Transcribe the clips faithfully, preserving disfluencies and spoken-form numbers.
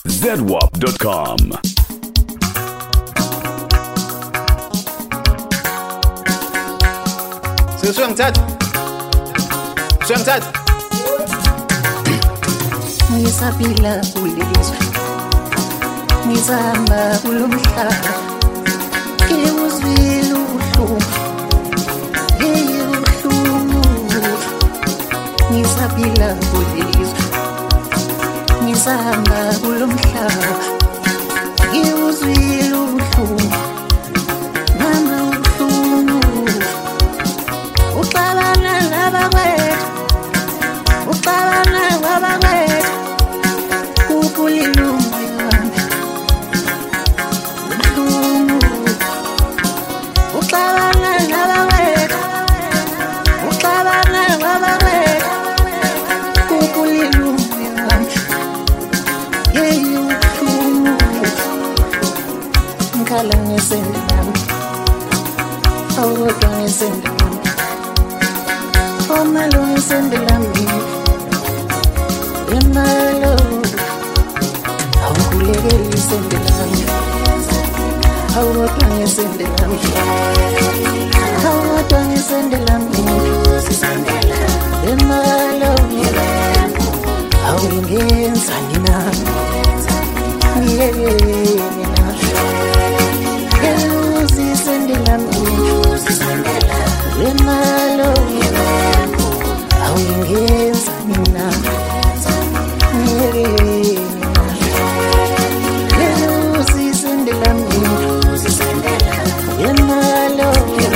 Z W A P dot com. Susuang tat. Susuang tat. Ngisabila kulizwe, ngizama kulomhlaba, ngiyuzwile ubuhlungu, ubuhlungu. Ngisabila kulizwe, ngizama kulomhlaba, ngiyuzwile ubuhlungu, mama ubuhlungu. Uxabana nabakwethu, uxabana nabakwethu, kulilungu yami ubuhlungu. Uxabana nabakwethu, uxabana nabakwethu, kulilungu yami yeyi ubuhlungu. Ngikhala ngesende lami, awukodwa ngesende lami, omalo ngesende lami, emalo awukulekeli isende lami, awukodwa ngesende lami, awukodwa ngesende lami, emalo awungenzani nami, ngiyena eluzi isende lami, emalo awungenzani nami, ngiyena eluzi isende lami, emalo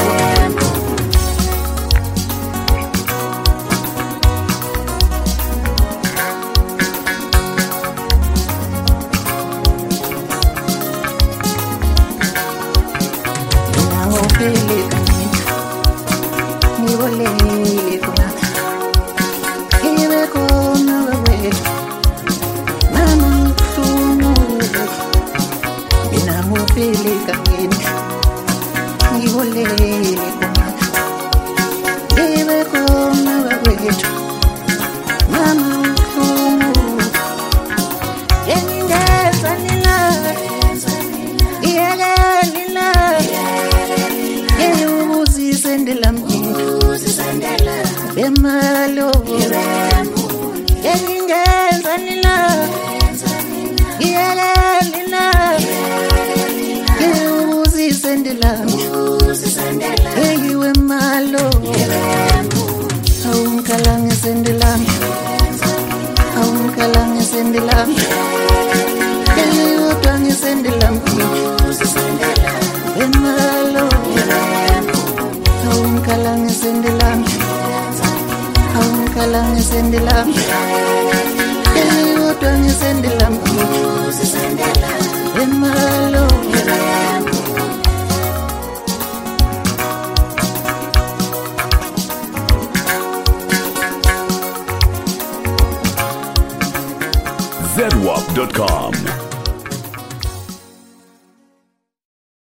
Emalo engingenzani la, ngiyeleni la, ngiyuzisende lami, eyiwe malo, awungikhala ngesende lami, awungikhala ngesende lami, eyodwa ngesende lami, emalo, awungikhala ngesende lami, awungikhala ngesende lami, eyodwa ngesende lami, emalo. Z W A P dot com.